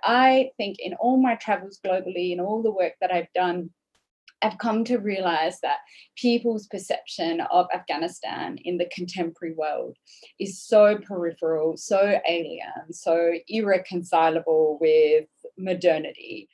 I think in all my travels globally and all the work that I've done, I've come to realize that people's perception of Afghanistan in the contemporary world is so peripheral, so alien, so irreconcilable with modernity.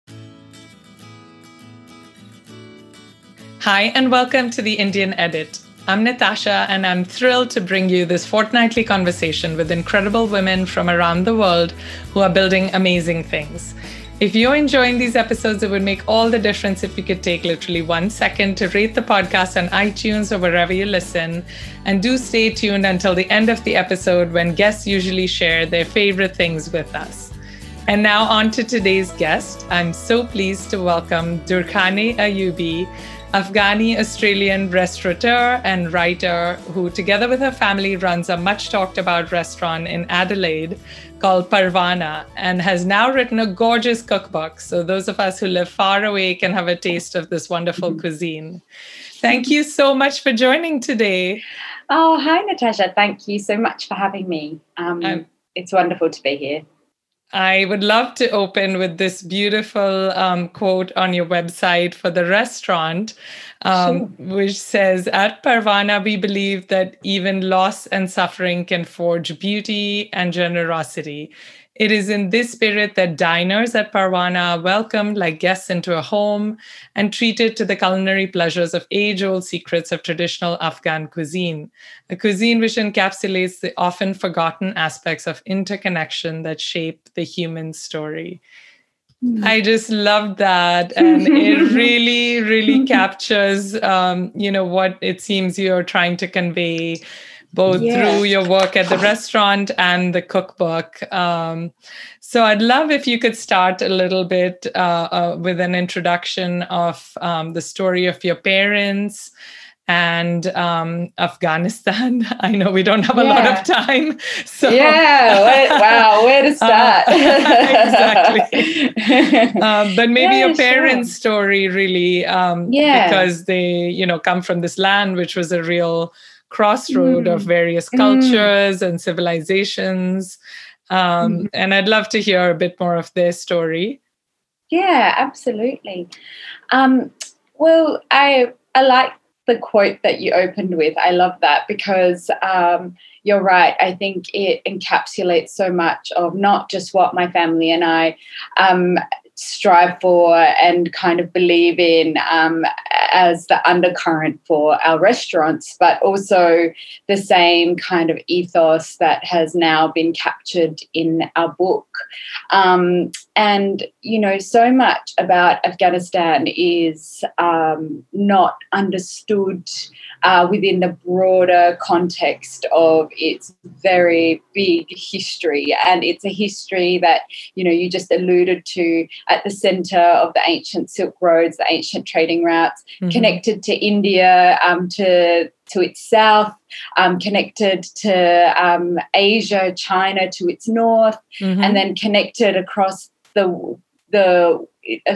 Hi, and welcome to the Indian Edit. I'm Natasha, and I'm thrilled to bring you this fortnightly conversation with incredible women from around the world who are building amazing things. If you're enjoying these episodes, it would make all the difference if you could take literally 1 second to rate the podcast on iTunes or wherever you listen. And do stay tuned until the end of the episode when guests usually share their favorite things with us. And now on to today's guest. I'm so pleased to welcome Durkhani Ayubi, Afghani-Australian restaurateur and writer who, together with her family, runs a much-talked-about restaurant in Adelaide called Parvana and has now written a gorgeous cookbook. So those of us who live far away can have a taste of this wonderful cuisine. Thank you so much for joining today. Oh, hi, Natasha. Thank you so much for having me. It's wonderful to be here. I would love to open with this beautiful quote on your website for the restaurant, which says, "At Parvana, we believe that even loss and suffering can forge beauty and generosity. It is in this spirit that diners at Parvana are welcomed like guests into a home and treated to the culinary pleasures of age-old secrets of traditional Afghan cuisine, a cuisine which encapsulates the often forgotten aspects of interconnection that shape the human story." I just love that. And it really, really captures, what it seems you're trying to convey both through your work at the restaurant and the cookbook. So I'd love if you could start a little bit with an introduction of the story of your parents and Afghanistan. I know we don't have a lot of time. So where to start? Exactly. But maybe your parents' story really, because they, come from this land, which was a real crossroad of various cultures and civilizations. And I'd love to hear a bit more of their story. Yeah, absolutely. Well, I like the quote that you opened with. I love that because you're right. I think it encapsulates so much of not just what my family and I strive for and kind of believe in as the undercurrent for our restaurants, but also the same kind of ethos that has now been captured in our book. And, so much about Afghanistan is not understood within the broader context of its very big history. And it's a history that, you just alluded to at the center of the ancient Silk Roads, the ancient trading routes, connected to India, to its south, connected to Asia, China to its north, and then connected across to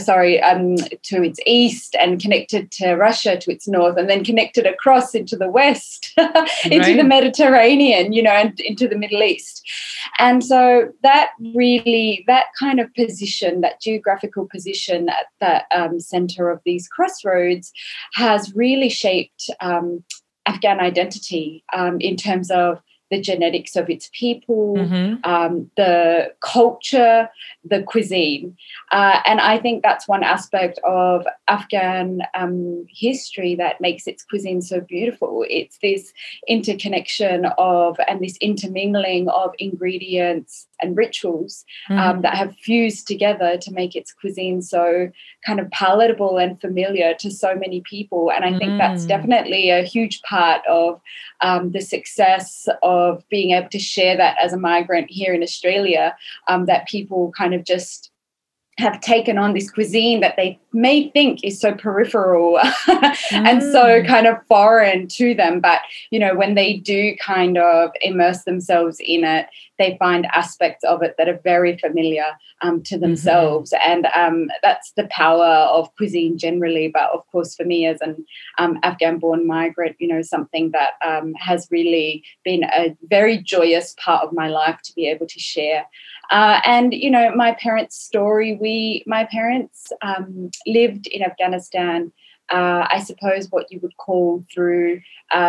its east and connected to Russia to its north, and then connected across into the west, into the Mediterranean, and into the Middle East. And so that kind of position, that geographical position at the center of these crossroads has really shaped Afghan identity in terms of the genetics of its people, the culture, the cuisine. And I think that's one aspect of Afghan history that makes its cuisine so beautiful. It's this interconnection and this intermingling of ingredients and rituals that have fused together to make its cuisine so kind of palatable and familiar to so many people. And I think that's definitely a huge part of the success of being able to share that as a migrant here in Australia, that people kind of just have taken on this cuisine that they may think is so peripheral and so kind of foreign to them. But, when they do kind of immerse themselves in it, they find aspects of it that are very familiar to themselves. And that's the power of cuisine generally. But, of course, for me as an Afghan-born migrant, something that has really been a very joyous part of my life to be able to share. And, you know, my parents' story, my parents lived in Afghanistan, I suppose what you would call through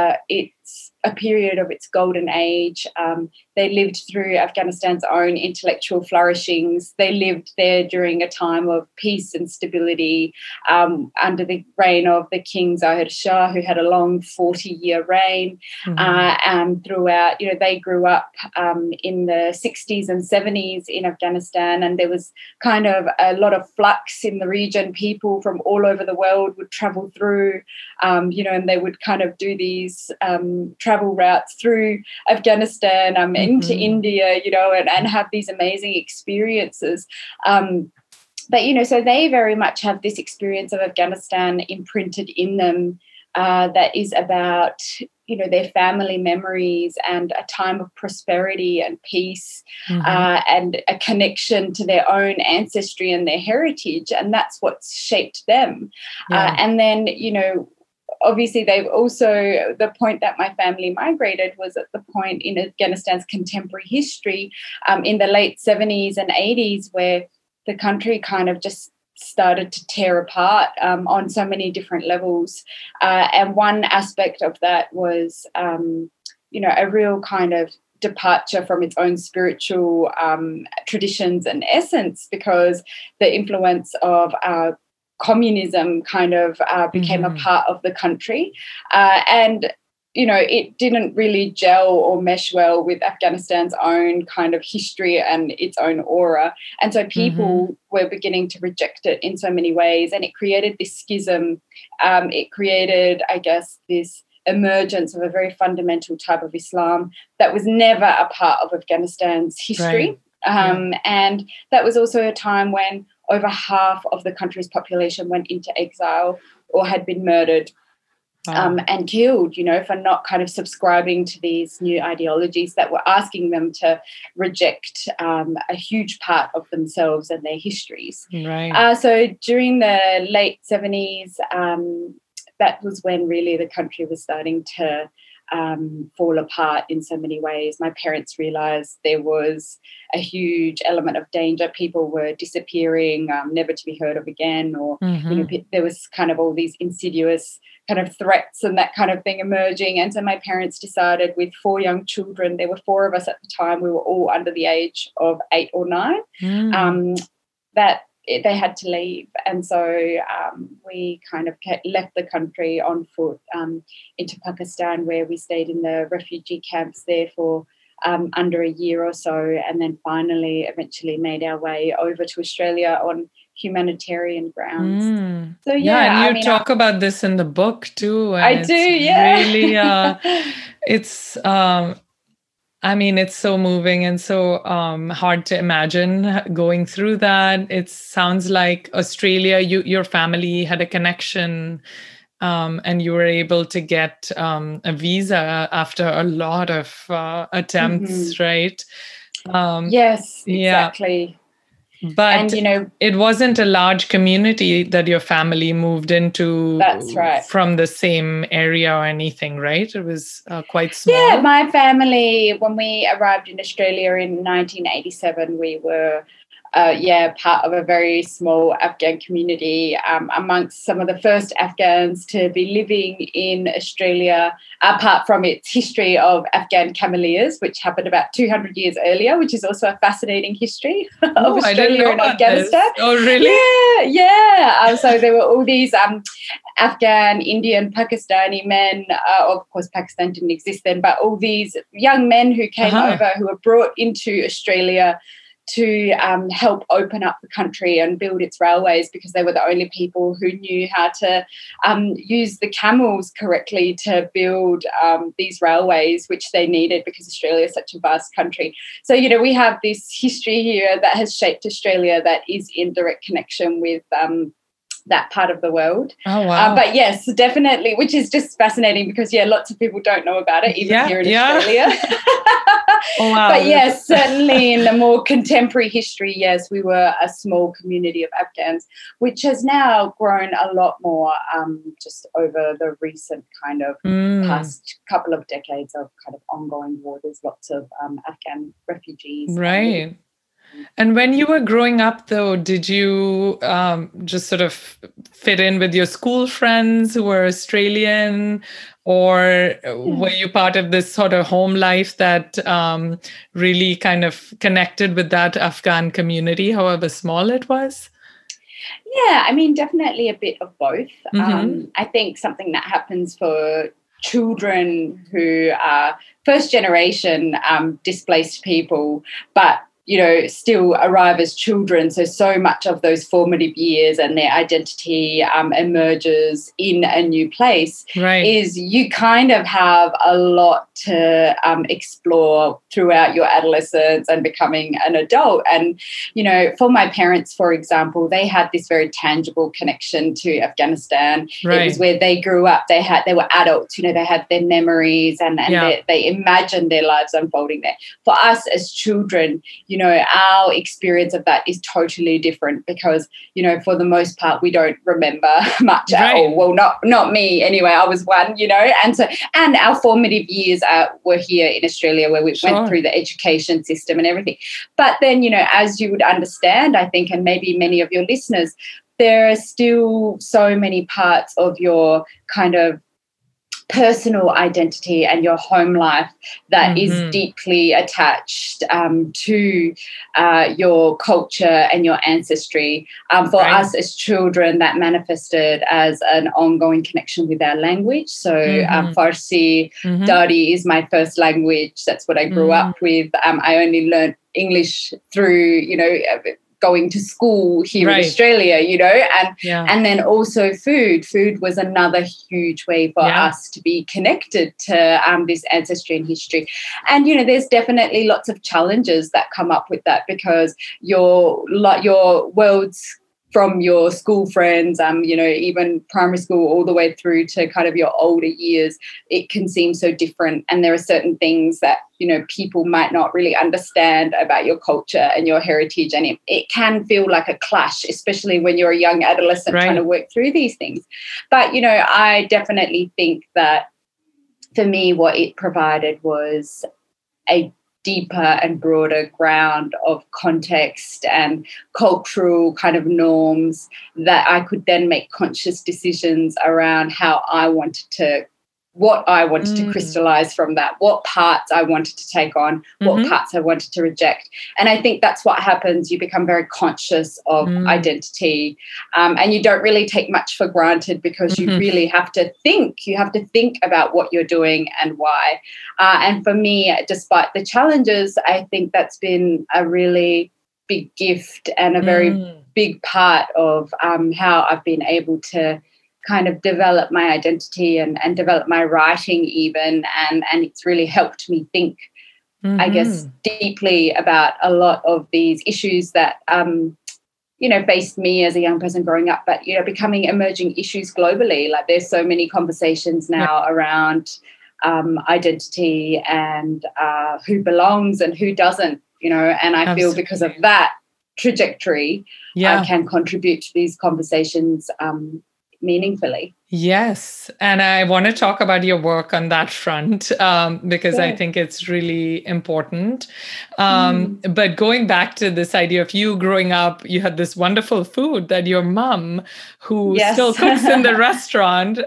its a period of its golden age. They lived through Afghanistan's own intellectual flourishings. They lived there during a time of peace and stability under the reign of the King Zahir Shah, who had a long 40-year reign. Throughout, you know, they grew up in the 60s and 70s in Afghanistan, and there was kind of a lot of flux in the region. People from all over the world would travel through, you know, and they would kind of do these travel routes through Afghanistan into India, you know, and have these amazing experiences. But, you know, so they very much have this experience of Afghanistan imprinted in them that is about, you know, their family memories and a time of prosperity and peace and a connection to their own ancestry and their heritage. And that's what's shaped them. And then, you know, obviously they've also, the point that my family migrated was at the point in Afghanistan's contemporary history in the late 70s and 80s, where the country kind of just started to tear apart on so many different levels. And one aspect of that was, you know, a real kind of departure from its own spiritual traditions and essence, because the influence of communism kind of became a part of the country. And, you know, it didn't really gel or mesh well with Afghanistan's own kind of history and its own aura. And so people were beginning to reject it in so many ways. And it created this schism. It created, I guess, this emergence of a very fundamental type of Islam that was never a part of Afghanistan's history. And that was also a time when over half of the country's population went into exile or had been murdered and killed, you know, for not kind of subscribing to these new ideologies that were asking them to reject a huge part of themselves and their histories. So during the late 70s, that was when really the country was starting to fall apart in so many ways. My parents realised there was a huge element of danger. People were disappearing, never to be heard of again, or you know, there was kind of all these insidious kind of threats and that kind of thing emerging. And so my parents decided, with 4 young children, there were 4 of us at the time, we were all under the age of 8 or 9, that they had to leave. And so we kind of left the country on foot into Pakistan, where we stayed in the refugee camps there for under a year or so, and then finally eventually made our way over to Australia on humanitarian grounds. So and you talk about this in the book too. And I do, really, it's I mean, it's so moving and so hard to imagine going through that. It sounds like Australia, your family had a connection and you were able to get a visa after a lot of attempts, right? Yes, exactly. But and, you know, it wasn't a large community that your family moved into. That's right. From the same area or anything, right? It was quite small. Yeah, my family, when we arrived in Australia in 1987, we were part of a very small Afghan community, amongst some of the first Afghans to be living in Australia, apart from its history of Afghan Cameliers, which happened about 200 years earlier, which is also a fascinating history of Australia and Afghanistan. This. Oh, really? Yeah. So there were all these Afghan, Indian, Pakistani men. Of course, Pakistan didn't exist then, but all these young men who came over, who were brought into Australia to help open up the country and build its railways, because they were the only people who knew how to use the camels correctly to build these railways, which they needed because Australia is such a vast country. So, you know, we have this history here that has shaped Australia that is in direct connection with that part of the world. Oh, wow. But yes, definitely, which is just fascinating because, lots of people don't know about it, even here in Australia. Oh, wow. But yes, certainly in the more contemporary history, yes, we were a small community of Afghans, which has now grown a lot more just over the recent kind of past couple of decades of kind of ongoing war. There's lots of Afghan refugees. Right. And when you were growing up, though, did you just sort of fit in with your school friends who were Australian, or were you part of this sort of home life that really kind of connected with that Afghan community, however small it was? Yeah, I mean, definitely a bit of both. I think something that happens for children who are first generation displaced people, but still arrive as children. So much of those formative years and their identity emerges in a new place. Right. Is you kind of have a lot to explore throughout your adolescence and becoming an adult. And, for my parents, for example, they had this very tangible connection to Afghanistan. Right. It was where they grew up. They were adults, they had their memories and they imagined their lives unfolding there. For us as children, our experience of that is totally different because, for the most part, we don't remember much at all. Well, not me anyway. I was one, and our formative years were here in Australia where we went through the education system and everything. But then, as you would understand, I think, and maybe many of your listeners, there are still so many parts of your kind of personal identity and your home life that is deeply attached to your culture and your ancestry. For us as children, that manifested as an ongoing connection with our language. So Farsi, Dari is my first language. That's what I grew up with. I only learned English through, going to school here in Australia, and then also food. Food was another huge way for us to be connected to this ancestry and history. And, there's definitely lots of challenges that come up with that because your world's from your school friends, even primary school all the way through to kind of your older years, it can seem so different. And there are certain things that, people might not really understand about your culture and your heritage. And it can feel like a clash, especially when you're a young adolescent trying to work through these things. But, I definitely think that for me, what it provided was a deeper and broader ground of context and cultural kind of norms that I could then make conscious decisions around what I wanted to crystallize from that, what parts I wanted to take on, what parts I wanted to reject. And I think that's what happens. You become very conscious of identity and you don't really take much for granted because you really have to think. You have to think about what you're doing and why. And for me, despite the challenges, I think that's been a really big gift and a very big part of how I've been able to kind of develop my identity and develop my writing even. And it's really helped me think, I guess, deeply about a lot of these issues that, faced me as a young person growing up, but, becoming emerging issues globally. Like there's so many conversations now around identity and who belongs and who doesn't, and I feel because of that trajectory, I can contribute to these conversations meaningfully. Yes. And I want to talk about your work on that front because I think it's really important. But going back to this idea of you growing up, you had this wonderful food that your mom, who still cooks in the restaurant,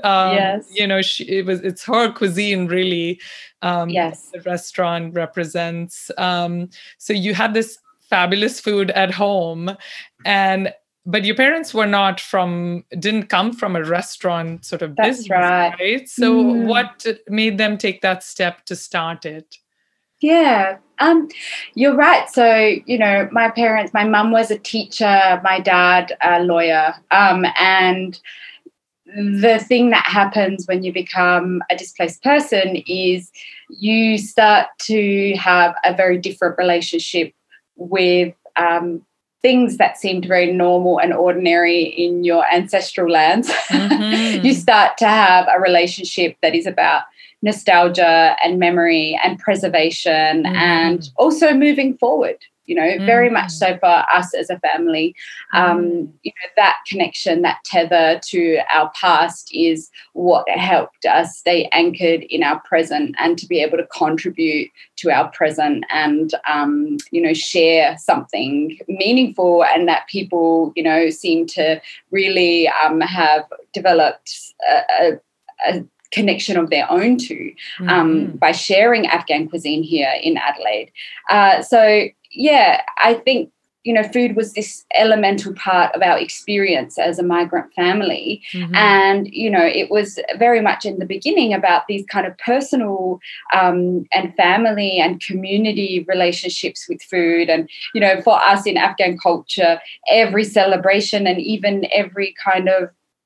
it's her cuisine really. The restaurant represents. So you had this fabulous food at home but your parents didn't come from a restaurant sort of business, right? So what made them take that step to start it? Yeah, you're right. So, my mum was a teacher, my dad a lawyer. And the thing that happens when you become a displaced person is you start to have a very different relationship with things that seemed very normal and ordinary in your ancestral lands. You start to have a relationship that is about nostalgia and memory and preservation and also moving forward. very much so for us as a family. That connection, that tether to our past is what helped us stay anchored in our present and to be able to contribute to our present and, share something meaningful, and that people, seem to really have developed a connection of their own to by sharing Afghan cuisine here in Adelaide. I think, food was this elemental part of our experience as a migrant family. And, it was very much in the beginning about these kind of personal and family and community relationships with food. And, for us in Afghan culture, every celebration and even every kind of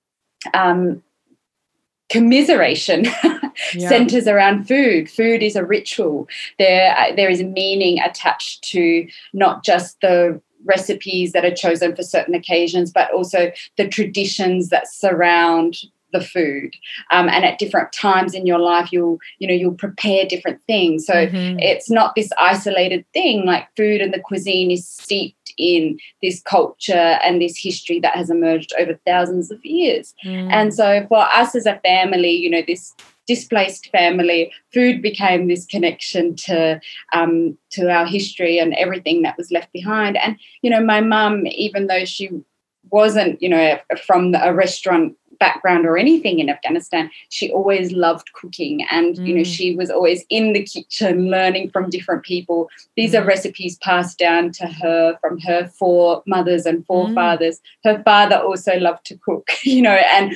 commiseration centers around food. Food is a ritual. There is meaning attached to not just the recipes that are chosen for certain occasions, but also the traditions that surround the food. And at different times in your life, you'll prepare different things. So it's not this isolated thing. Like, food and the cuisine is steeped in this culture and this history that has emerged over thousands of years. And so for us as a family, this displaced family, food became this connection to our history and everything that was left behind. And, my mum, even though she wasn't, from a restaurant background or anything in Afghanistan, she always loved cooking, and she was always in the kitchen learning from different people. These are recipes passed down to her from her foremothers and forefathers. Her father also loved to cook, and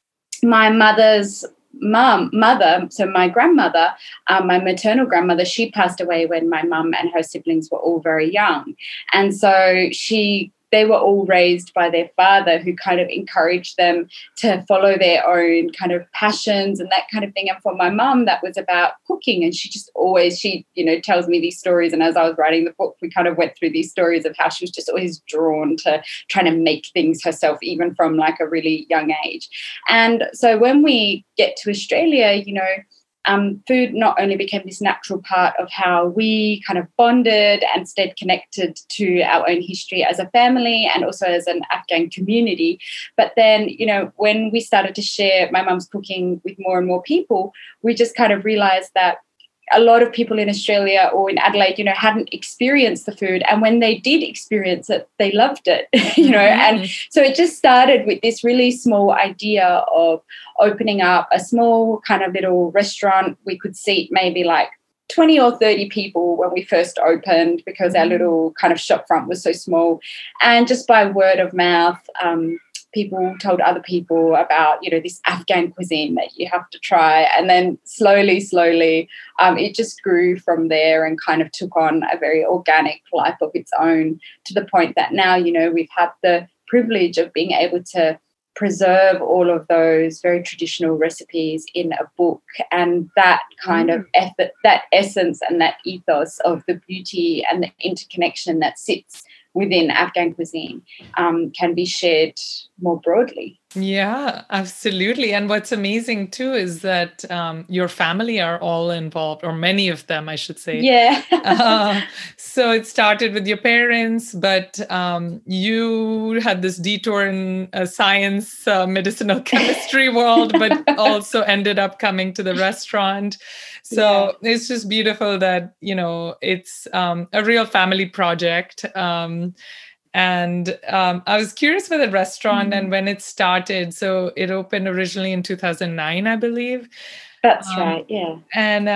my mother's mother, so my grandmother, my maternal grandmother, she passed away when my mum and her siblings were all very young. And so they were all raised by their father, who kind of encouraged them to follow their own kind of passions and that kind of thing. And for my mum, that was about cooking. And she just always, tells me these stories. And as I was writing the book, we kind of went through these stories of how she was just always drawn to trying to make things herself, even from like a really young age. And so when we get to Australia, food not only became this natural part of how we kind of bonded and stayed connected to our own history as a family and also as an Afghan community, but then, when we started to share my mum's cooking with more and more people, we just kind of realised that a lot of people in Australia or in Adelaide, hadn't experienced the food. And when they did experience it, they loved it, And so it just started with this really small idea of opening up a small kind of little restaurant. We could seat maybe like 20 or 30 people when we first opened, because our little kind of shop front was so small. And just by word of mouth, people told other people about, this Afghan cuisine that you have to try. And then slowly, it just grew from there and kind of took on a very organic life of its own, to the point that now, we've had the privilege of being able to preserve all of those very traditional recipes in a book. And that kind of effort, that essence and that ethos of the beauty and the interconnection that sits within Afghan cuisine can be shared more broadly. Yeah, absolutely. And what's amazing too is that your family are all involved, or many of them, I should say. Yeah. So it started with your parents, but you had this detour in science, medicinal chemistry world, but also ended up coming to the restaurant. So it's just beautiful that, it's a real family project. And I was curious for the restaurant and when it started. So it opened originally in 2009, I believe. That's right, yeah. And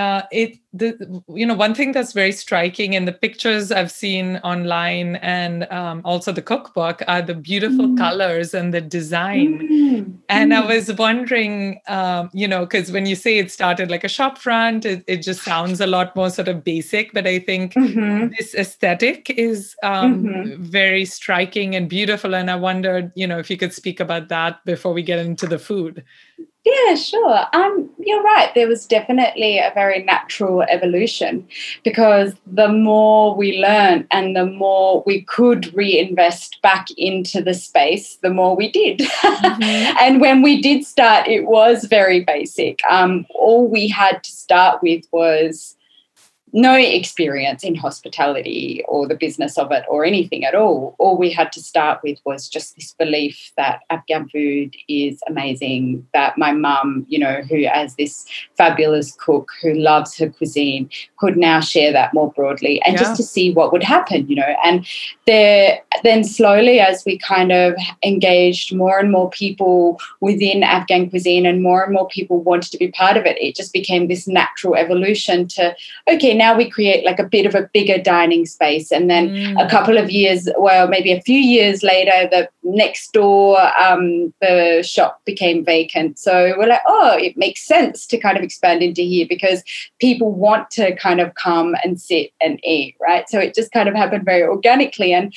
one thing that's very striking in the pictures I've seen online and also the cookbook are the beautiful colors and the design. And I was wondering, because when you say it started like a shop front, it just sounds a lot more sort of basic. But I think this aesthetic is very striking and beautiful. And I wondered, if you could speak about that before we get into the food. Yeah, sure. You're right. There was definitely a very natural evolution, because the more we learned and the more we could reinvest back into the space, the more we did. And when we did start, it was very basic. All we had to start with was no experience in hospitality or the business of it or anything at all. All we had to start with was just this belief that Afghan food is amazing, that my mum, you know, who as this fabulous cook who loves her cuisine, could now share that more broadly, and just to see what would happen, you know. And then slowly, as we kind of engaged more and more people within Afghan cuisine and more people wanted to be part of it, it just became this natural evolution to, okay, now we create like a bit of a bigger dining space. And then a couple of years, well, maybe a few years later, the next door, the shop became vacant. So we're like, oh, it makes sense to kind of expand into here because people want to kind of come and sit and eat, right? So it just kind of happened very organically. And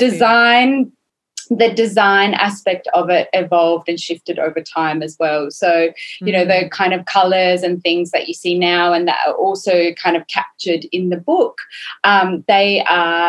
the design aspect of it evolved and shifted over time as well. So, you know, the kind of colours and things that you see now and that are also kind of captured in the book, they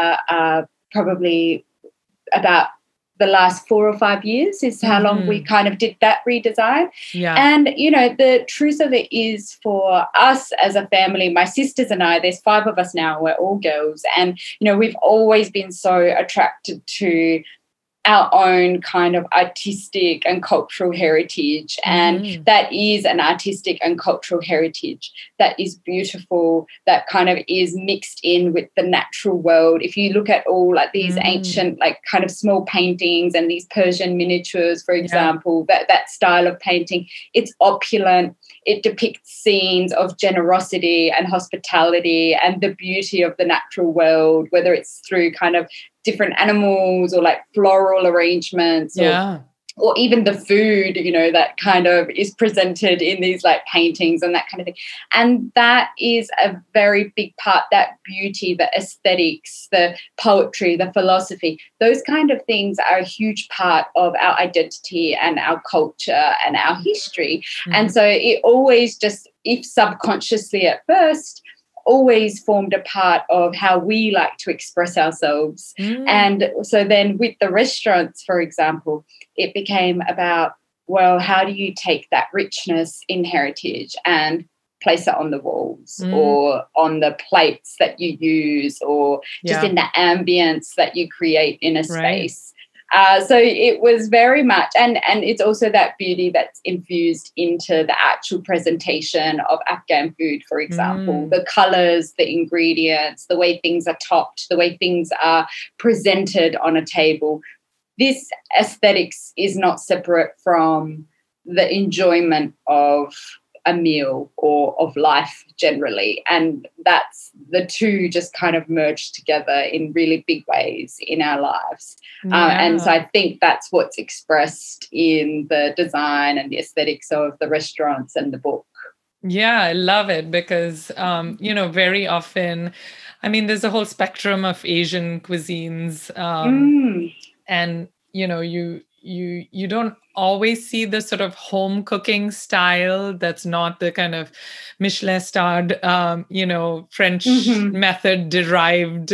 are probably about the last 4 or 5 years is how long we kind of did that redesign. Yeah. And, you know, the truth of it is for us as a family, my sisters and I, there's 5 of us now, we're all girls. And, you know, we've always been so attracted to our own kind of artistic and cultural heritage. And that is an artistic and cultural heritage that is beautiful, that kind of is mixed in with the natural world. If you look at all like these ancient, like kind of small paintings and these Persian miniatures, for example, that style of painting, it's opulent. It depicts scenes of generosity and hospitality and the beauty of the natural world, whether it's through kind of different animals or like floral arrangements or even the food, you know, that kind of is presented in these like paintings and that kind of thing. And that is a very big part, that beauty, the aesthetics, the poetry, the philosophy, those kind of things are a huge part of our identity and our culture and our history. And so it always just, if subconsciously at first, always formed a part of how we like to express ourselves. And so then with the restaurants, for example, it became about, well, how do you take that richness in heritage and place it on the walls or on the plates that you use or just in the ambience that you create in a space. So it was very much, and it's also that beauty that's infused into the actual presentation of Afghan food, for example, the colours, the ingredients, the way things are topped, the way things are presented on a table. This aesthetics is not separate from the enjoyment of a meal or of life generally. And that's the two just kind of merged together in really big ways in our lives. And so I think that's what's expressed in the design and the aesthetics of the restaurants and the book. Yeah, I love it because, you know, very often, I mean, there's a whole spectrum of Asian cuisines and, you know, you don't always see the sort of home cooking style that's not the kind of Michelin starred, you know, French method derived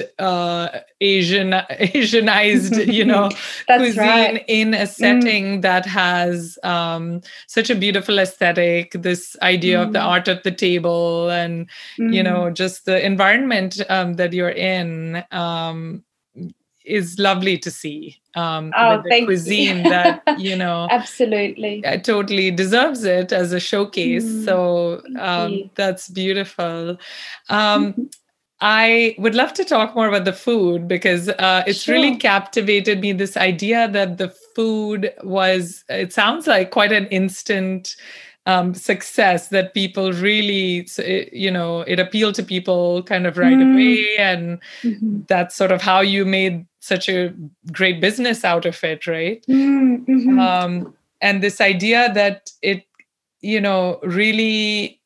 Asianized, you know, cuisine in a setting that has such a beautiful aesthetic, this idea of the art at the table and, you know, just the environment that you're in is lovely to see. With the cuisine that, you know, absolutely totally deserves it as a showcase. So that's beautiful. I would love to talk more about the food because it's really captivated me, this idea that the food was, it sounds like quite an instant success, that people really, you know, it appealed to people kind of right away. And that's sort of how you made such a great business out of it, right? And this idea that it, you know, really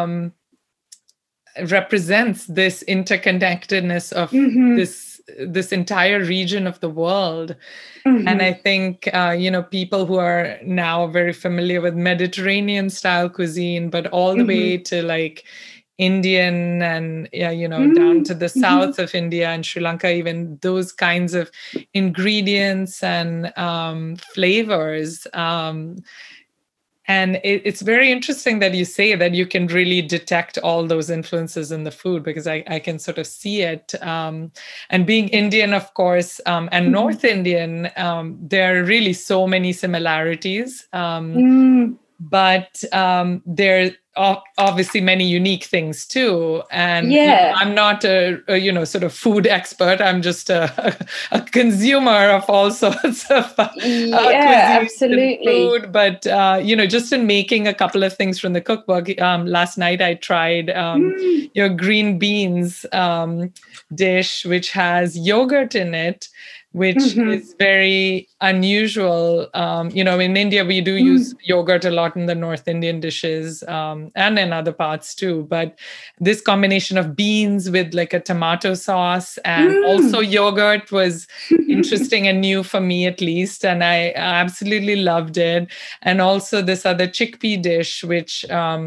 represents this interconnectedness of this entire region of the world. And I think, you know, people who are now very familiar with Mediterranean style cuisine, but all the way to like Indian and, you know, down to the south of India and Sri Lanka, even those kinds of ingredients and flavors. And it's very interesting that you say that you can really detect all those influences in the food, because I can sort of see it. And being Indian, of course, and North Indian, there are really so many similarities. But there are obviously many unique things too. And I'm not a sort of food expert. I'm just a consumer of all sorts of cuisines and food. But just in making a couple of things from the cookbook, last night I tried your green beans dish, which has yogurt in it, which is very unusual. In India, we do use yogurt a lot in the North Indian dishes, and in other parts too. But this combination of beans with like a tomato sauce and also yogurt was interesting and new for me, at least. And I absolutely loved it. And also this other chickpea dish, which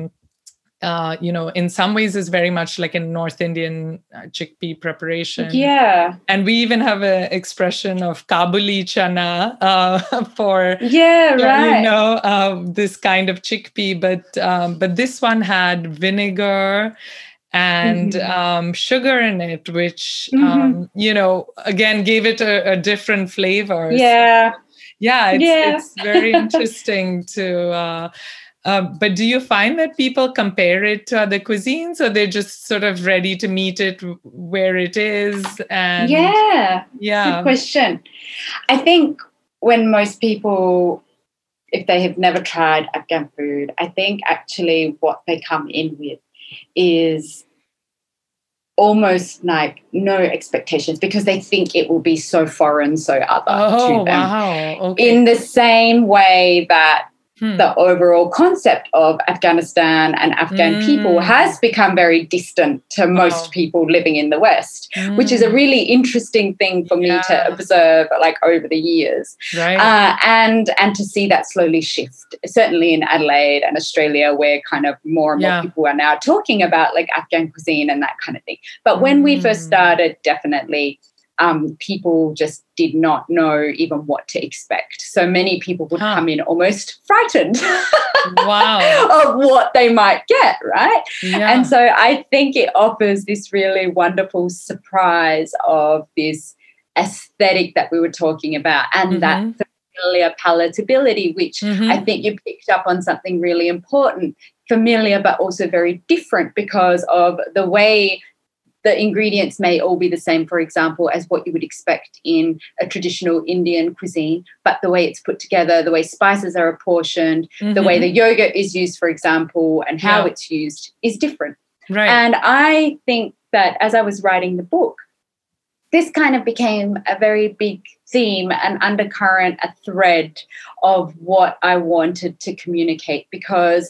in some ways is very much like a North Indian chickpea preparation. Yeah. And we even have an expression of Kabuli chana for, this kind of chickpea. But this one had vinegar and sugar in it, which, again, gave it a different flavor. Yeah. So, it's very interesting to... but do you find that people compare it to other cuisines, or they're just sort of ready to meet it where it is? And Good question. I think when most people, if they have never tried Afghan food, I think actually what they come in with is almost like no expectations, because they think it will be so foreign, so other to them. Wow. Okay. In the same way that the overall concept of Afghanistan and Afghan people has become very distant to most people living in the West, which is a really interesting thing for me to observe, like, over the years. Right. And to see that slowly shift, certainly in Adelaide and Australia, where kind of more and more people are now talking about like Afghan cuisine and that kind of thing. But when we first started, definitely people just did not know even what to expect. So many people would come in almost frightened of what they might get, right? Yeah. And so I think it offers this really wonderful surprise of this aesthetic that we were talking about, and that familiar palatability, which I think you picked up on something really important, familiar but also very different because of the way the ingredients may all be the same, for example, as what you would expect in a traditional Indian cuisine, but the way it's put together, the way spices are apportioned, the way the yogurt is used, for example, and how it's used is different. Right. And I think that as I was writing the book, this kind of became a very big theme, an undercurrent, a thread of what I wanted to communicate, because,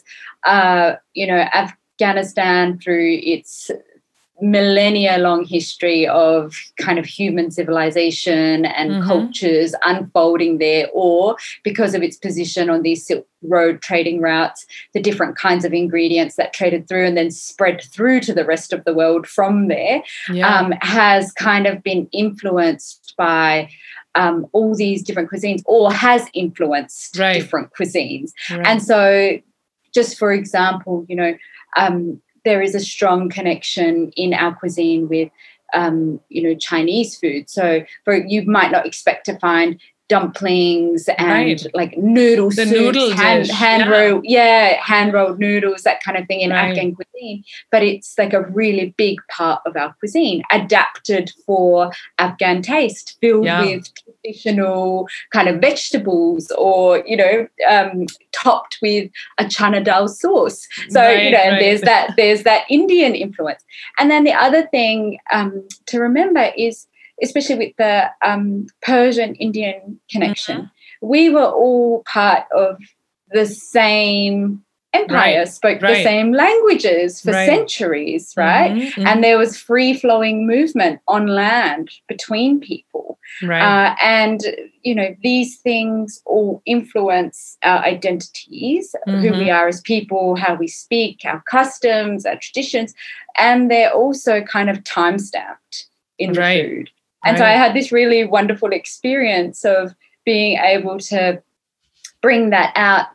Afghanistan, through its millennia-long history of kind of human civilization and cultures unfolding there, or because of its position on these Silk Road trading routes, the different kinds of ingredients that traded through and then spread through to the rest of the world from there, has kind of been influenced by all these different cuisines, or has influenced different cuisines. Right. And so, just for example, there is a strong connection in our cuisine with, Chinese food. So you might not expect to find dumplings and like noodle soups, hand-rolled noodles, that kind of thing in Afghan cuisine. But it's like a really big part of our cuisine, adapted for Afghan taste, filled with traditional kind of vegetables, or, topped with a chana dal sauce. So, there's that Indian influence. And then the other thing to remember is, especially with the Persian-Indian connection, we were all part of the same empire, spoke the same languages for centuries, right? And there was free-flowing movement on land between people. And, these things all influence our identities, who we are as people, how we speak, our customs, our traditions, and they're also kind of time-stamped in the food. And so I had this really wonderful experience of being able to bring that out, that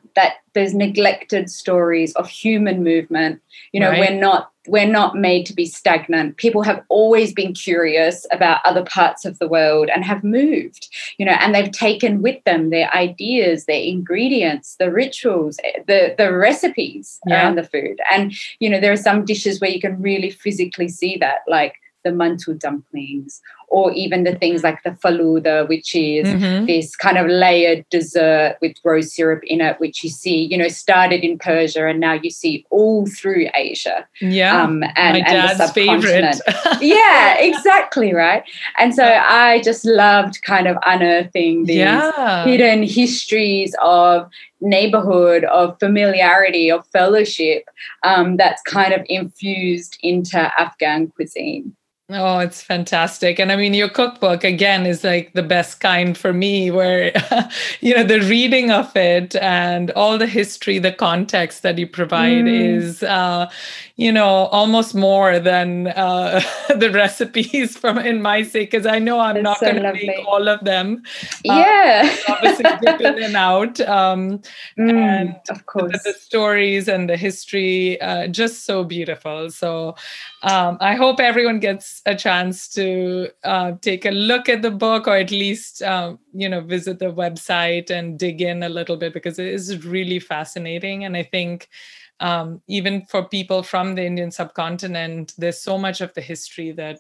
those neglected stories of human movement. Right. We're not made to be stagnant. People have always been curious about other parts of the world and have moved, and they've taken with them their ideas, their ingredients, the rituals, the recipes around the food. And, there are some dishes where you can really physically see that, like the mantou dumplings, or even the things like the faluda, which is this kind of layered dessert with rose syrup in it, which you see, started in Persia and now you see all through Asia. Yeah, and my dad's the subcontinent. favorite. Yeah, exactly, right. And so I just loved kind of unearthing these hidden histories of neighborhood, of familiarity, of fellowship, that's kind of infused into Afghan cuisine. Oh, it's fantastic. And I mean, your cookbook, again, is like the best kind for me, where, the reading of it and all the history, the context that you provide is, almost more than the recipes in my sake, because I know I'm not going to make all of them. Obviously dip in and out. And of course. the stories and the history, just so beautiful. So I hope everyone gets a chance to take a look at the book, or at least, visit the website and dig in a little bit, because it is really fascinating. And I think even for people from the Indian subcontinent, there's so much of the history that,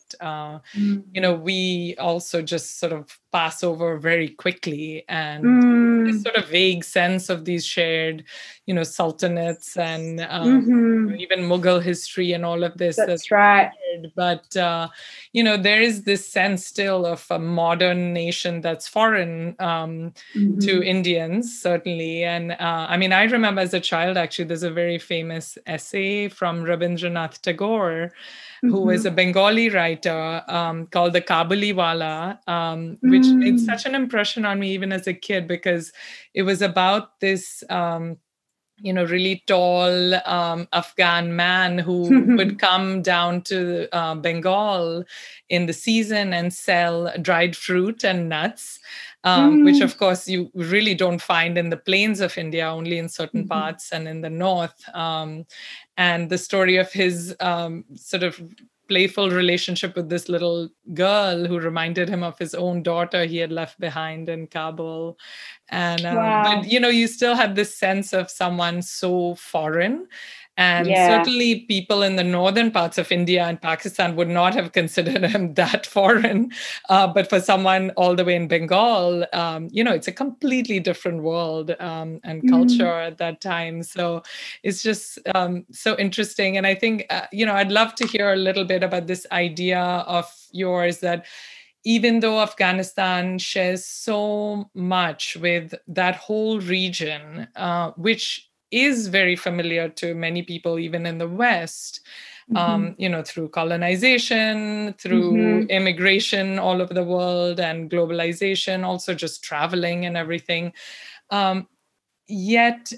we also just sort of pass over very quickly. And this sort of vague sense of these shared, sultanates and even Mughal history and all of this. That's right. But, there is this sense still of a modern nation that's foreign to Indians, certainly. And I mean, I remember as a child, actually, there's a very famous essay from Rabindranath Tagore, who was a Bengali writer, called The Kabuliwala, which made such an impression on me even as a kid, because it was about this really tall Afghan man who would come down to Bengal in the season and sell dried fruit and nuts, which of course you really don't find in the plains of India, only in certain parts and in the north. And the story of his sort of playful relationship with this little girl who reminded him of his own daughter he had left behind in Kabul. And but you still have this sense of someone so foreign. And certainly people in the northern parts of India and Pakistan would not have considered him that foreign. But for someone all the way in Bengal, it's a completely different world and culture at that time. So it's just so interesting. And I think, I'd love to hear a little bit about this idea of yours, that even though Afghanistan shares so much with that whole region, which is very familiar to many people, even in the West, through colonization, through immigration all over the world, and globalization, also just traveling and everything. Yet,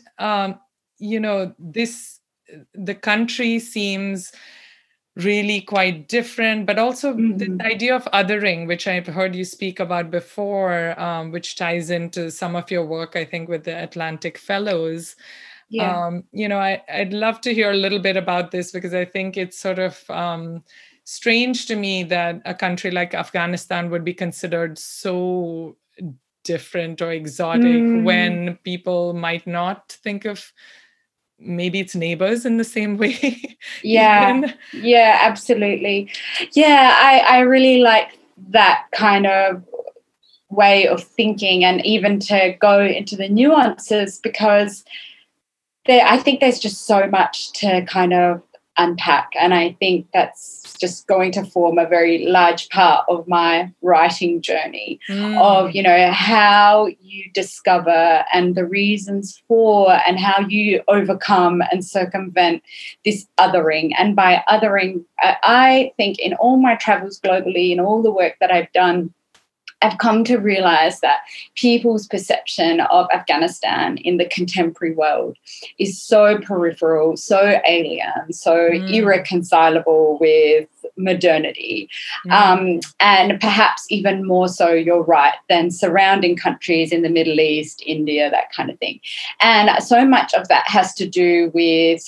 the country seems really quite different, but also the idea of othering, which I've heard you speak about before, which ties into some of your work, I think, with the Atlantic Fellows. I'd love to hear a little bit about this, because I think it's sort of strange to me that a country like Afghanistan would be considered so different or exotic when people might not think of maybe its neighbors in the same way. Absolutely. I really like that kind of way of thinking, and even to go into the nuances, because I think there's just so much to kind of unpack, and I think that's just going to form a very large part of my writing journey of, how you discover and the reasons for, and how you overcome and circumvent this othering. And by othering, I think in all my travels globally, in all the work that I've done, I've come to realize that people's perception of Afghanistan in the contemporary world is so peripheral, so alien, so irreconcilable with modernity. And perhaps even more so, you're right, than surrounding countries in the Middle East, India, that kind of thing. And so much of that has to do with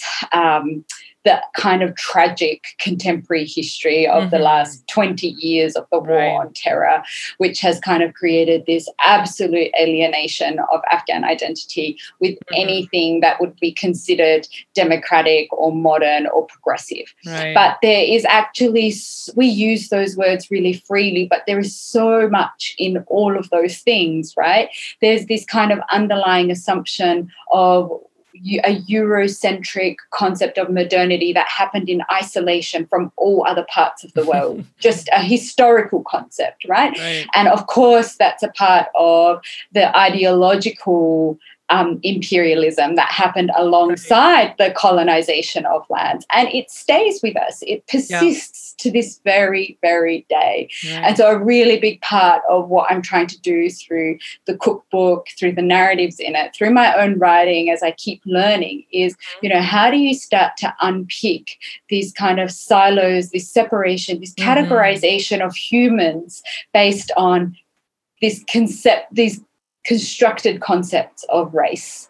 the kind of tragic contemporary history of the last 20 years of the war on terror, which has kind of created this absolute alienation of Afghan identity with anything that would be considered democratic or modern or progressive. But there is actually, we use those words really freely, but there is so much in all of those things, right? There's this kind of underlying assumption of a Eurocentric concept of modernity that happened in isolation from all other parts of the world, just a historical concept, right? And of course, that's a part of the ideological imperialism that happened alongside the colonization of lands. And it stays with us. It persists to this very, very day. And so a really big part of what I'm trying to do through the cookbook, through the narratives in it, through my own writing as I keep learning is, you know, how do you start to unpick these kind of silos, this separation, this categorization of humans based on this concept, these constructed concepts of race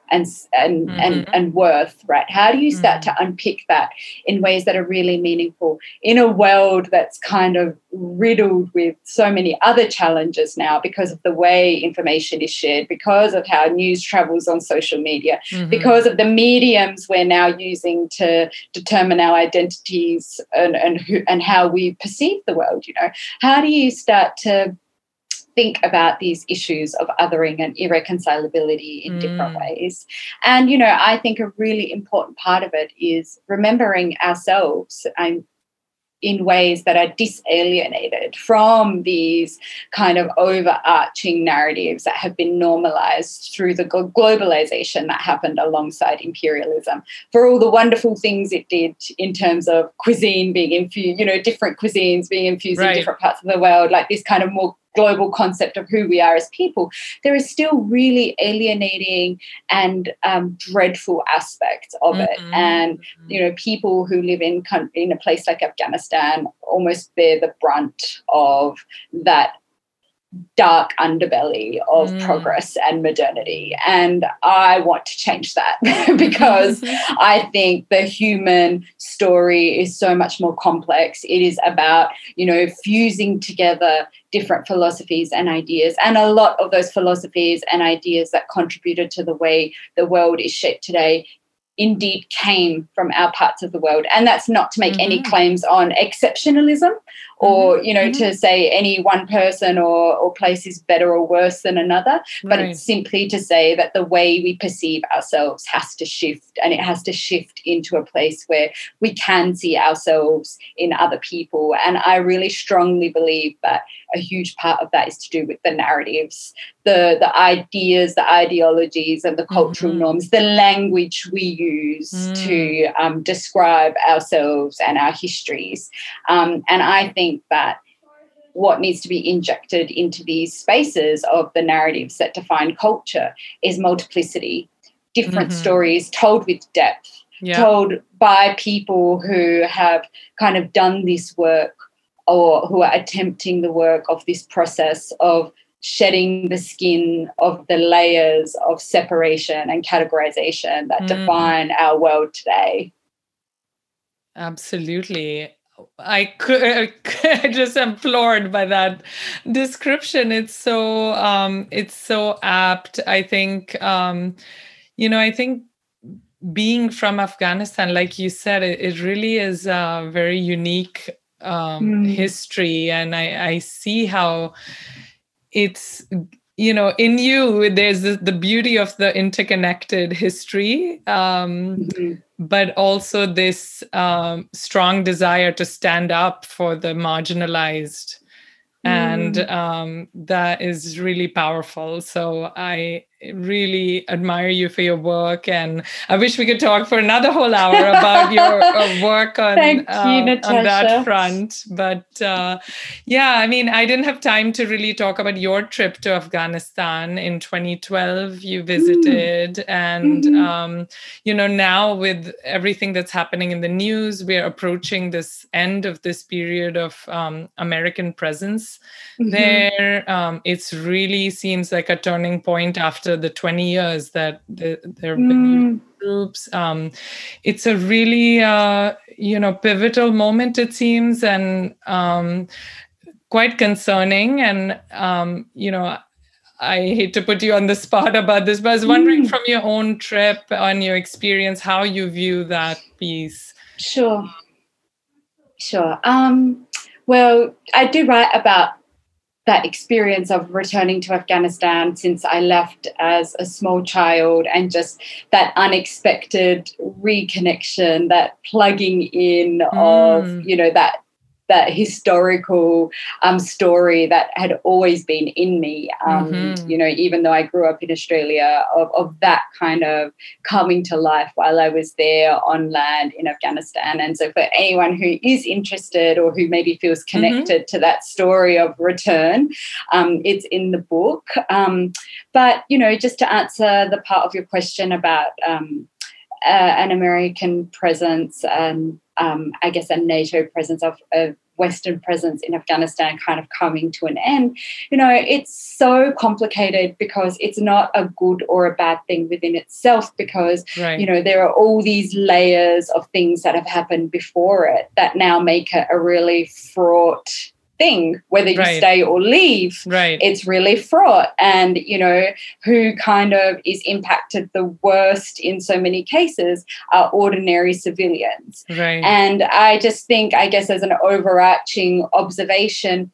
and worth, right? How do you start to unpick that in ways that are really meaningful in a world that's kind of riddled with so many other challenges now because of the way information is shared, because of how news travels on social media, because of the mediums we're now using to determine our identities and how we perceive the world, you know? How do you start to think about these issues of othering and irreconcilability in different ways? And, you know, I think a really important part of it is remembering ourselves in ways that are disalienated from these kind of overarching narratives that have been normalized through the globalization that happened alongside imperialism, for all the wonderful things it did in terms of cuisine being infused, you know, different cuisines being infused in different parts of the world, like this kind of more global concept of who we are as people. There is still really alienating and dreadful aspects of it. And, you know, people who live in a place like Afghanistan almost bear the brunt of that dark underbelly of progress and modernity. And I want to change that because I think the human story is so much more complex. It is about, you know, fusing together different philosophies and ideas. And a lot of those philosophies and ideas that contributed to the way the world is shaped today indeed came from our parts of the world. And that's not to make any claims on exceptionalism or, you know, to say any one person or place is better or worse than another, but it's simply to say that the way we perceive ourselves has to shift, and it has to shift into a place where we can see ourselves in other people. And I really strongly believe that a huge part of that is to do with the narratives, the ideas, the ideologies and the cultural norms, the language we use to describe ourselves and our histories. And I think that what needs to be injected into these spaces of the narratives that define culture is multiplicity, different stories told with depth, told by people who have kind of done this work or who are attempting the work of this process of shedding the skin of the layers of separation and categorization that define our world today. Absolutely. I just am floored by that description. It's so apt. I think, you know, I think being from Afghanistan, like you said, it really is a very unique history. And I see how it's, you know, in you, there's the beauty of the interconnected history, but also this strong desire to stand up for the marginalized. And that is really powerful. So really admire you for your work, and I wish we could talk for another whole hour about your work on Thank you, on that Natasha. front. But yeah, I mean, I didn't have time to really talk about your trip to Afghanistan in 2012. You visited, and now with everything that's happening in the news, we're approaching this end of this period of American presence there. It really seems like a turning point after the 20 years that there have been troops. It's a really pivotal moment, it seems, and quite concerning. And I hate to put you on the spot about this, but I was wondering from your own trip and your experience, how you view that piece. Sure. Well, I do write about that experience of returning to Afghanistan since I left as a small child, and just that unexpected reconnection, that plugging in of, that historical story that had always been in me, even though I grew up in Australia, of that kind of coming to life while I was there on land in Afghanistan. And so for anyone who is interested or who maybe feels connected to that story of return, it's in the book. But, just to answer the part of your question about an American presence and I guess a NATO presence, of Western presence in Afghanistan kind of coming to an end, it's so complicated because it's not a good or a bad thing within itself, because, there are all these layers of things that have happened before it that now make it a really fraught thing, whether you stay or leave. It's really fraught, and who kind of is impacted the worst in so many cases are ordinary civilians. And I just think, I guess, as an overarching observation,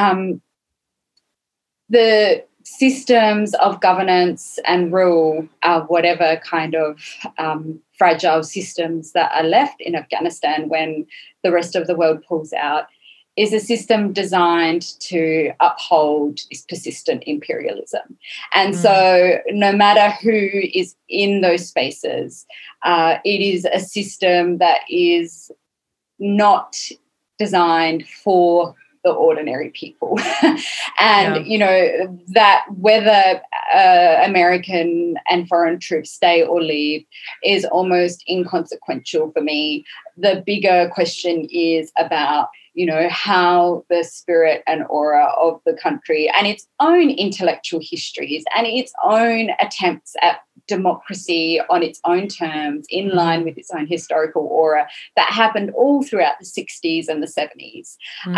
the systems of governance and rule, whatever kind of fragile systems that are left in Afghanistan when the rest of the world pulls out, is a system designed to uphold this persistent imperialism. And so no matter who is in those spaces, it is a system that is not designed for the ordinary people. And, that whether American and foreign troops stay or leave is almost inconsequential for me. The bigger question is about how the spirit and aura of the country and its own intellectual histories and its own attempts at democracy on its own terms, in line with its own historical aura that happened all throughout the 60s and the 70s,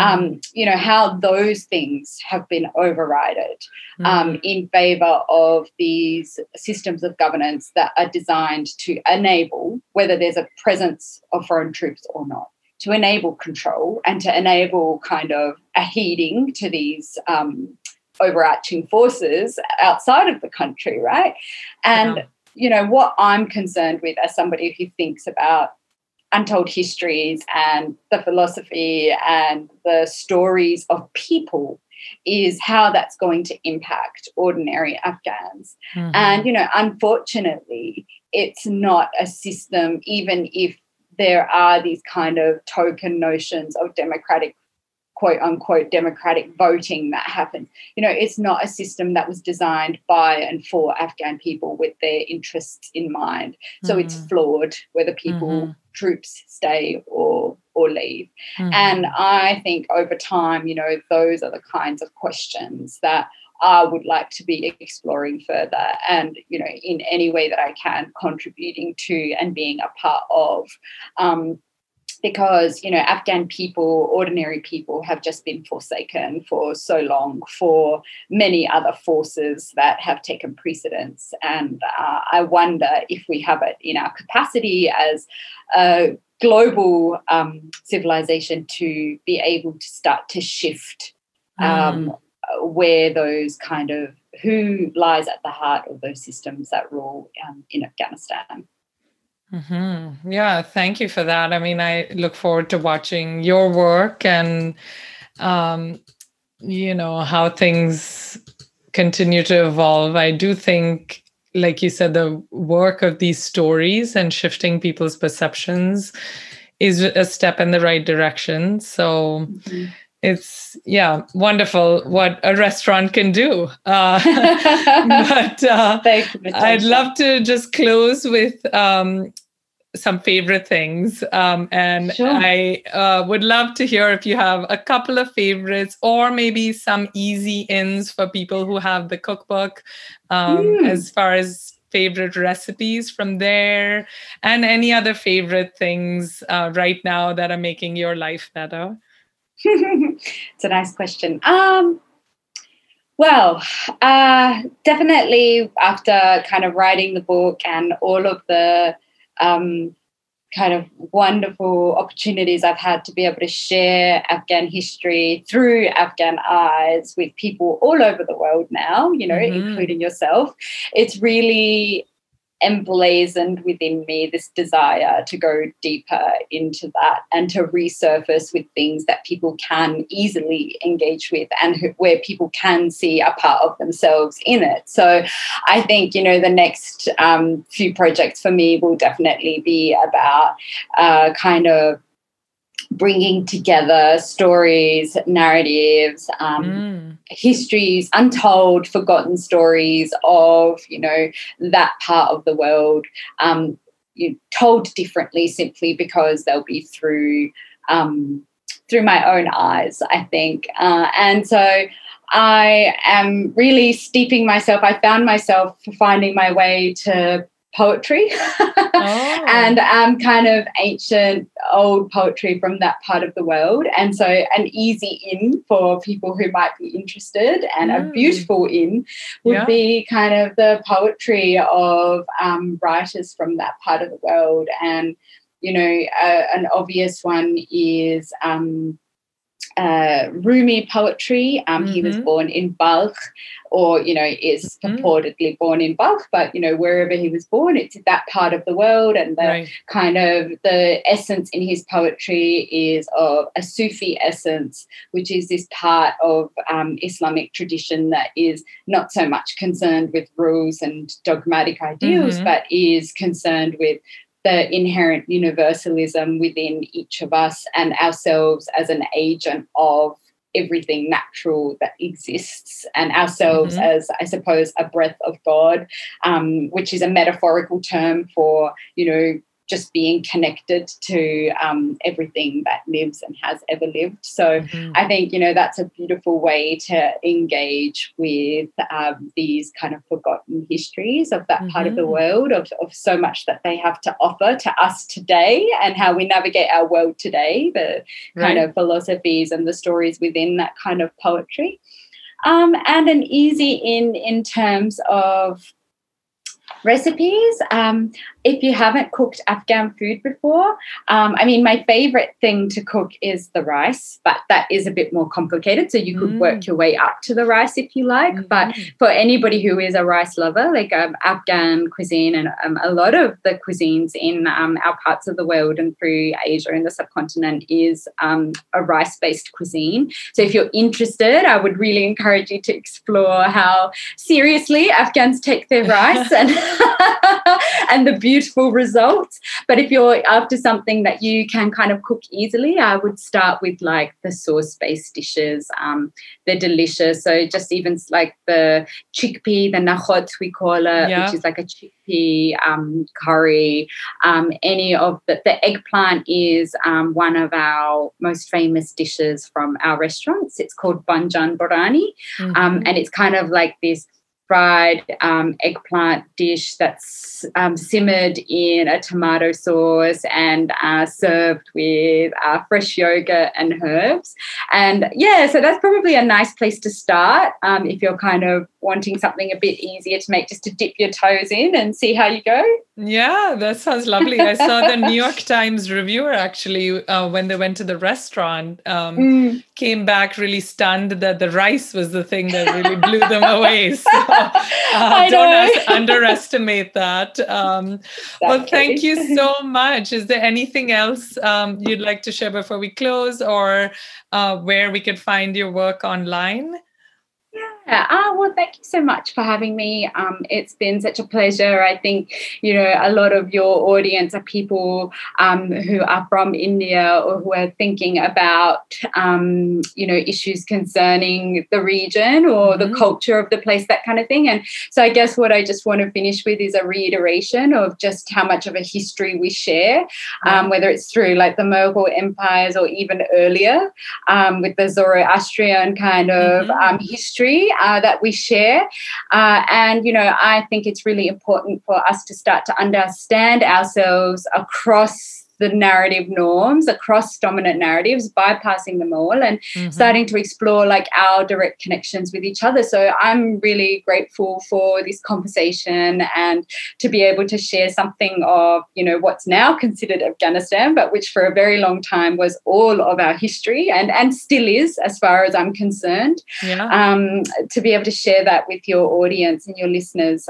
how those things have been overridden in favour of these systems of governance that are designed to enable, whether there's a presence of foreign troops or not, to enable control and to enable kind of a heeding to these overarching forces outside of the country, right? And, what I'm concerned with as somebody who thinks about untold histories and the philosophy and the stories of people is how that's going to impact ordinary Afghans. And, unfortunately, it's not a system, even if there are these kind of token notions of democratic, quote unquote, democratic voting that happens. It's not a system that was designed by and for Afghan people with their interests in mind. So it's flawed whether people, troops stay or leave. And I think over time, those are the kinds of questions that I would like to be exploring further and, in any way that I can, contributing to and being a part of. Because, Afghan people, ordinary people, have just been forsaken for so long for many other forces that have taken precedence. And I wonder if we have it in our capacity as a global civilization to be able to start to shift where those kind of, who lies at the heart of those systems that rule in Afghanistan. Yeah, thank you for that. I mean, I look forward to watching your work and, how things continue to evolve. I do think like you said, the work of these stories and shifting people's perceptions is a step in the right direction. So it's, yeah, wonderful what a restaurant can do. But I'd love to just close with some favorite things. And sure. I would love to hear if you have a couple of favorites or maybe some easy ins for people who have the cookbook as far as favorite recipes from there and any other favorite things right now that are making your life better. It's a nice question. Well, definitely after kind of writing the book and all of the kind of wonderful opportunities I've had to be able to share Afghan history through Afghan eyes with people all over the world now, you know, including yourself. It's really emblazoned within me this desire to go deeper into that and to resurface with things that people can easily engage with and where people can see a part of themselves in it. So I think, you know, the next few projects for me will definitely be about kind of bringing together stories, narratives, histories, untold, forgotten stories of, you know, that part of the world, told differently simply because they'll be through my own eyes, I think. And so I am really steeping myself. I found myself finding my way to poetry and kind of ancient old poetry from that part of the world, and so an easy in for people who might be interested and a beautiful in would be kind of the poetry of writers from that part of the world. And you know, an obvious one is Rumi poetry. He was born in Balkh, or, you know, is purportedly born in Balkh, but, you know, wherever he was born, it's that part of the world. And the kind of the essence in his poetry is of a Sufi essence, which is this part of Islamic tradition that is not so much concerned with rules and dogmatic ideals, but is concerned with the inherent universalism within each of us and ourselves as an agent of everything natural that exists, and ourselves as, I suppose, a breath of God, which is a metaphorical term for, you know, just being connected to everything that lives and has ever lived. So I think, you know, that's a beautiful way to engage with these kind of forgotten histories of that part of the world, of so much that they have to offer to us today and how we navigate our world today, the kind of philosophies and the stories within that kind of poetry. And an easy in terms of recipes. If you haven't cooked Afghan food before, I mean, my favorite thing to cook is the rice, but that is a bit more complicated. So you could work your way up to the rice if you like. But for anybody who is a rice lover, like Afghan cuisine and a lot of the cuisines in our parts of the world and through Asia and the subcontinent is a rice-based cuisine. So if you're interested, I would really encourage you to explore how seriously Afghans take their rice and the beautiful results. But if you're after something that you can kind of cook easily, I would start with like the sauce-based dishes. They're delicious. So just even like the chickpea, the nakhot we call it, which is like a chickpea curry. Any of the eggplant is one of our most famous dishes from our restaurants. It's called Banjan Borani, and it's kind of like this fried eggplant dish that's simmered in a tomato sauce and served with fresh yogurt and herbs. And, yeah, so that's probably a nice place to start if you're kind of wanting something a bit easier to make, just to dip your toes in and see how you go. Yeah, that sounds lovely. I saw the New York Times reviewer actually when they went to the restaurant came back really stunned that the rice was the thing that really blew them away. So don't underestimate that. Well, thank you so much. Is there anything else you'd like to share before we close, or where we could find your work online? Well, thank you so much for having me. It's been such a pleasure. I think, a lot of your audience are people who are from India or who are thinking about, issues concerning the region or the culture of the place, that kind of thing. And so I guess what I just want to finish with is a reiteration of just how much of a history we share, whether it's through like the Mughal empires or even earlier with the Zoroastrian kind of history that we share. And, I think it's really important for us to start to understand ourselves across the narrative norms, across dominant narratives, bypassing them all and starting to explore like our direct connections with each other. So I'm really grateful for this conversation and to be able to share something of, what's now considered Afghanistan, but which for a very long time was all of our history and still is, as far as I'm concerned. To be able to share that with your audience and your listeners.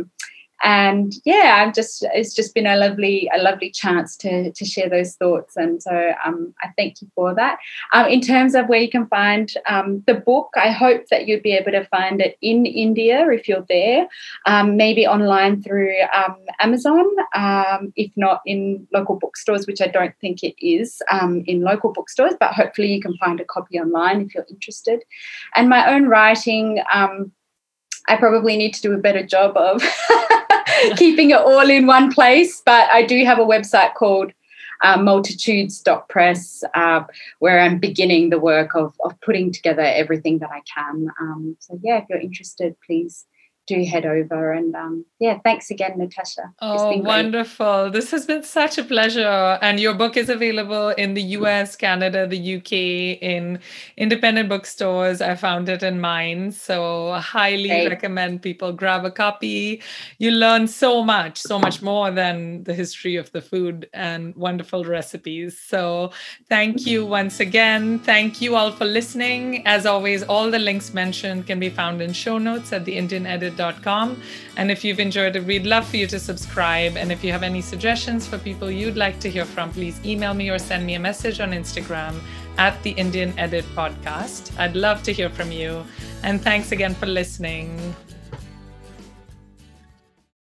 And it's just been a lovely chance to share those thoughts. And so I thank you for that. In terms of where you can find the book, I hope that you'd be able to find it in India if you're there, maybe online through Amazon, if not in local bookstores, which I don't think it is in local bookstores, but hopefully you can find a copy online if you're interested. And my own writing, I probably need to do a better job of keeping it all in one place, but I do have a website called multitudes.press where I'm beginning the work of putting together everything that I can. So if you're interested, please do head over. And thanks again, Natasha. Oh, wonderful. This has been such a pleasure. And your book is available in the US, Canada, the UK, in independent bookstores. I found it in mine. So I highly recommend people grab a copy. You learn so much more than the history of the food and wonderful recipes. So thank you once again. Thank you all for listening. As always, all the links mentioned can be found in show notes at theindianedit.com. And if you've enjoyed it, we'd love for you to subscribe. And if you have any suggestions for people you'd like to hear from, please email me or send me a message on Instagram at the Indian Edit Podcast. I'd love to hear from you. And thanks again for listening.